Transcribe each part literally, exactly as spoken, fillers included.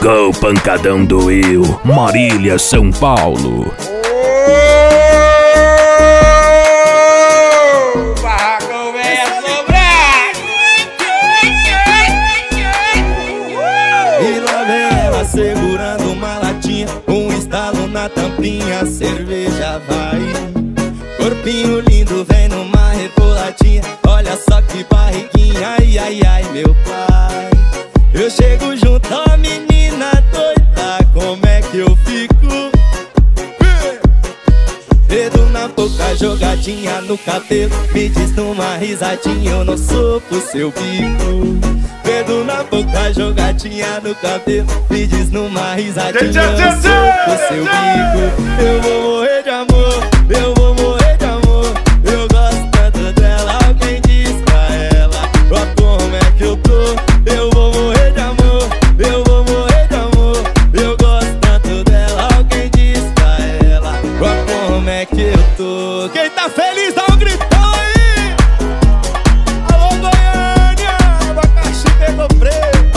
Chegou o pancadão do Will, Marília, São Paulo. O barracão vem sobrar. E lá vem ela segurando uma latinha, um estalo na tampinha, cerveja vai. Corpinho lindo vem numa reboladinha, olha só que barriguinha, ai ai ai meu pai. Eu chego junto a menina doida, como é que eu fico? Dedo na boca, jogadinha no cabelo, me diz numa risadinha, eu não sou pro seu bico. Dedo na boca, jogadinha no cabelo, me diz numa risadinha, eu não sou pro seu bico. Eu vou morrer de amor, eu vou morrer de amor, eu gosto tanto dela, alguém diz pra ela, ó como é que eu tô. Eu vou morrer de amor, eu vou morrer de amor, eu gosto tanto dela, alguém diz pra ela, ó como é que eu tô. Quem tá feliz dá um gritão aí. Alô Goiânia, abacaxi pegou freio.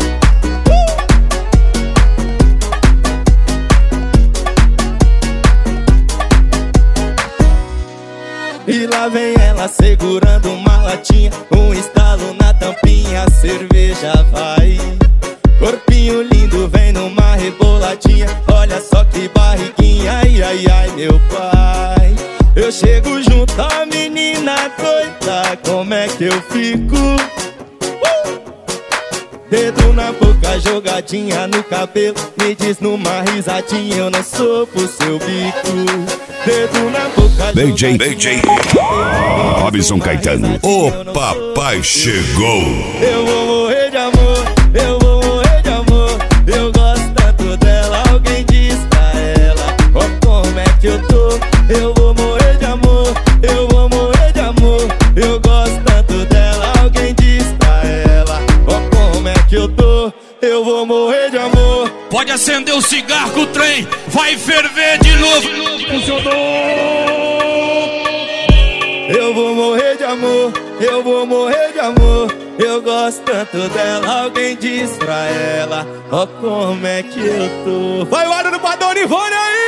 E lá vem ela segurando uma latinha, um estalo na tampinha, cerveja vai. Corpinho lindo vem numa reboladinha, olha só que barriguinha, ai ai ai meu pai. Eu chego junto a menina doida, como é que eu fico? Uh! Dedo na boca, jogadinha no cabelo, me diz numa risadinha, eu não sou pro seu bico. Dedo na boca, B J, B J, Robson Caetano, o papai chegou. Eu vou morrer de amor, eu vou morrer de amor, eu gosto tanto dela, alguém diz pra ela, ó como é que eu tô. Eu vou morrer de amor, eu vou morrer de amor, eu gosto tanto dela, alguém diz pra ela, ó como é que eu tô. Eu vou morrer de amor. Pode acender o cigarro que o trem vai ferver de novo. Funcionou. Eu vou morrer de amor, eu vou morrer de amor, eu gosto tanto dela, alguém diz pra ela, ó como é que eu tô. Vai o ano do Padrão Ivone aí!